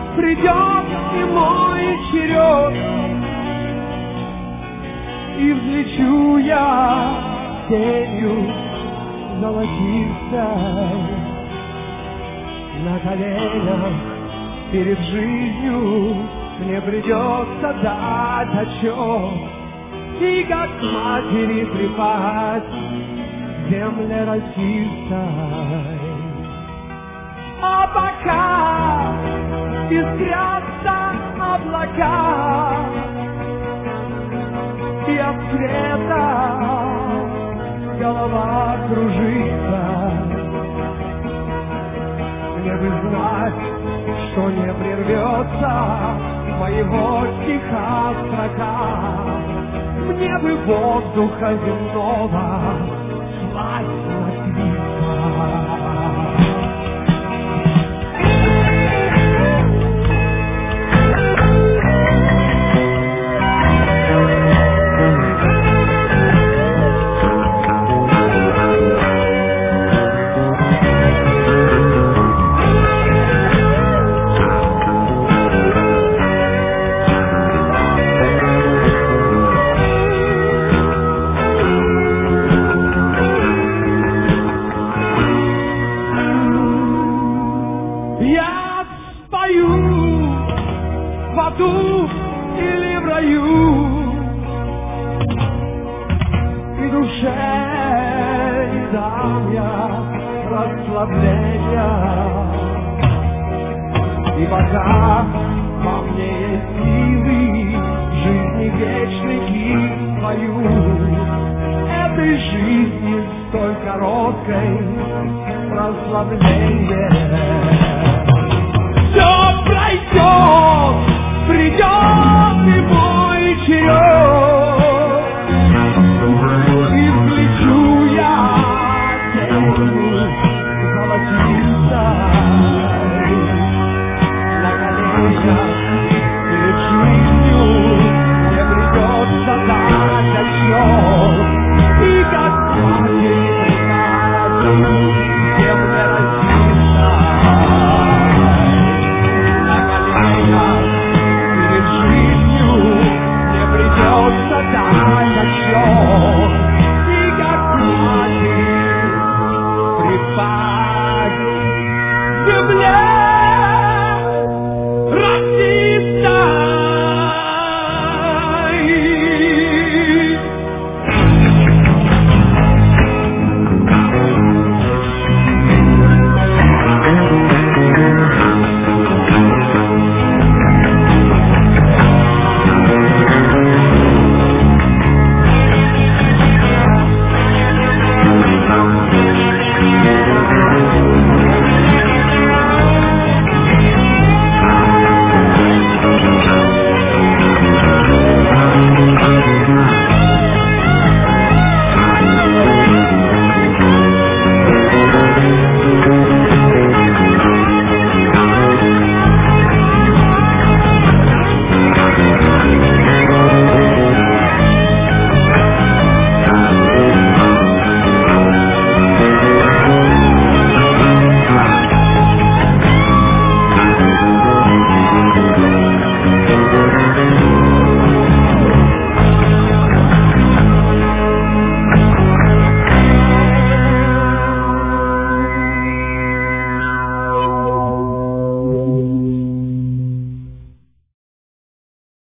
придет и мой черед, и взлечу я тенью золотистой на коленях перед жизнью. Мне придется дать отчет и как матери припасть к земле росистой. А пока искрятся облака, и от света голова кружится, мне бы знать, что не прервется моего стиха строка. Мне бы воздуха земного сласть напиться. Я спою в аду или в раю, и душе не дам я расслабления. И пока во мне есть силы жизни вечный гимн свою, этой жизни столь короткой расслабление. Все пройдет, придет и мой черед, и взлечу я тенью золотистой на коленях